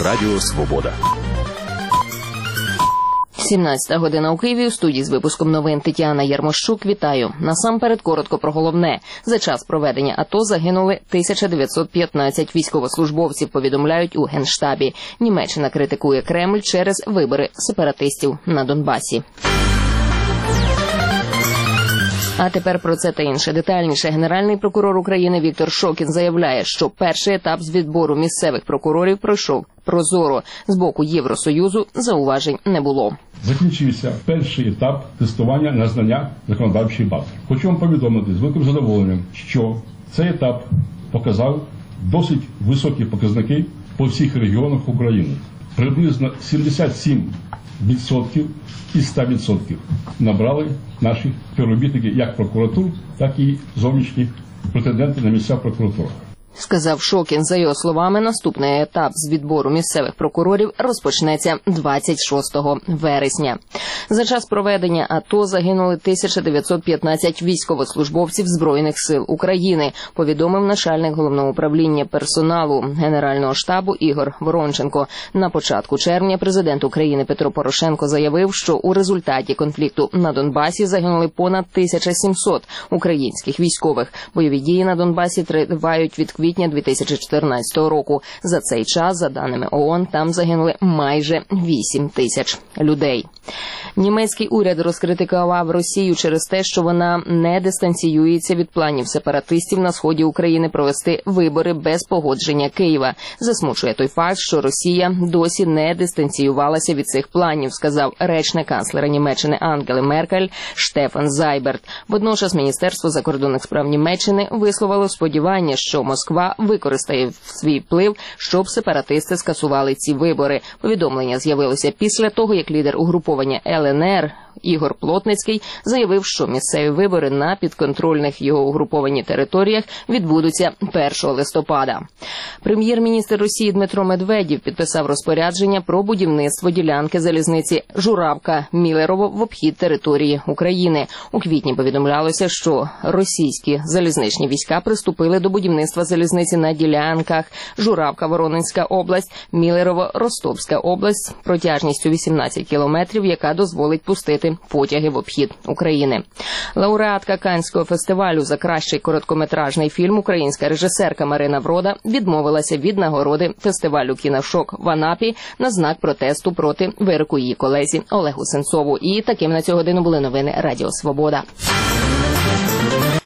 Радіо Свобода. 17 година у Києві. У студії з випуском новин Тетяна Ярмощук. Вітаю. Насамперед коротко про головне. За час проведення АТО загинули 1915 військовослужбовців, повідомляють у Генштабі. Німеччина критикує Кремль через вибори сепаратистів на Донбасі. А тепер про це та інше. Детальніше. Генеральний прокурор України Віктор Шокін заявляє, що перший етап з відбору місцевих прокурорів пройшов прозоро. З боку Євросоюзу зауважень не було. Закінчився перший етап тестування на знання законодавчої бази. Хочу вам повідомити з великим задоволенням, що цей етап показав досить високі показники по всіх регіонах України. Приблизно 77% із 100% набрали наші співробітники як прокуратур, так і зовнішні претенденти на місця в прокуратурах. Сказав Шокін. За його словами, наступний етап з відбору місцевих прокурорів розпочнеться 26 вересня. За час проведення АТО загинули 1915 військовослужбовців Збройних сил України, повідомив начальник Головного управління персоналу Генерального штабу Ігор Воронченко. На початку червня президент України Петро Порошенко заявив, що у результаті конфлікту на Донбасі загинули понад 1700 українських військових. Бойові дії на Донбасі тривають від квітня 2014 року. За цей час, за даними ООН, там загинули майже 8 тисяч людей. Німецький уряд розкритикував Росію через те, що вона не дистанціюється від планів сепаратистів на сході України провести вибори без погодження Києва. Засмучує той факт, що Росія досі не дистанціювалася від цих планів, сказав речник канцлера Німеччини Ангели Меркель Штефан Зайберт. Водночас Міністерство закордонних справ Німеччини висловило сподівання, що Москва використає свій вплив, щоб сепаратисти скасували ці вибори. Повідомлення з'явилося після того, як лідер угруповання ЛНР Ігор Плотницький заявив, що місцеві вибори на підконтрольних його угруповані територіях відбудуться 1 листопада. Прем'єр-міністр Росії Дмитро Медведєв підписав розпорядження про будівництво ділянки залізниці Журавка-Мілерово в обхід території України. У квітні повідомлялося, що російські залізничні війська приступили до будівництва залізниці на ділянках Журавка-Воронезька область, Мілерово-Ростовська область протяжністю 18 кілометрів, яка дозволить пустити потяги в обхід України. Лауреатка Каннського фестивалю за кращий короткометражний фільм, українська режисерка Марина Врода, відмовилася від нагороди фестивалю «Кіношок» в Анапі на знак протесту проти вироку її колезі Олегу Сенцову. І таким на цю годину були новини Радіо Свобода.